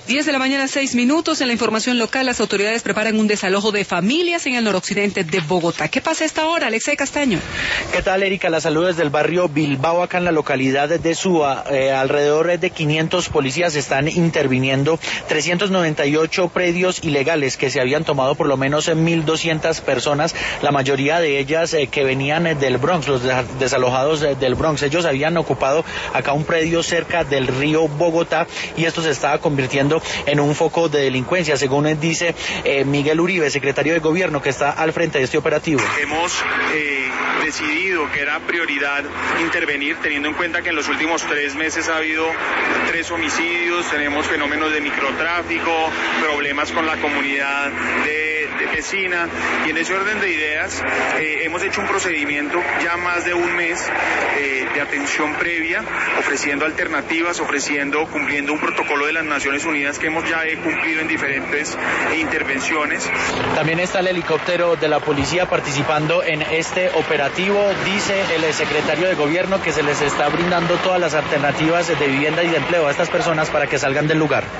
10 de la mañana, 6 minutos. En la información local, las autoridades preparan un desalojo de familias en el noroccidente de Bogotá. ¿Qué pasa a esta hora, Alexei Castaño? ¿Qué tal, Erika? La salud desde el barrio Bilbao, acá en la localidad de Suba. Alrededor de 500 policías están interviniendo. 398 predios ilegales que se habían tomado por lo menos 1.200 personas, la mayoría de ellas que venían del Bronx, los desalojados del Bronx. Ellos habían ocupado acá un predio cerca del río Bogotá y esto se estaba convirtiendo en un foco de delincuencia, según dice Miguel Uribe, secretario de Gobierno, que está al frente de este operativo. Hemos decidido que era prioridad intervenir, teniendo en cuenta que en los últimos 3 meses ha habido 3 homicidios, tenemos fenómenos de microtráfico, problemas con la comunidad de vecina, y en ese orden de ideas hemos hecho un procedimiento ya más de un mes de atención previa, ofreciendo alternativas, cumpliendo un protocolo de las Naciones Unidas que hemos ya cumplido en diferentes intervenciones. También está el helicóptero de la policía participando en este operativo. Dice el secretario de Gobierno que se les está brindando todas las alternativas de vivienda y de empleo a estas personas para que salgan del lugar.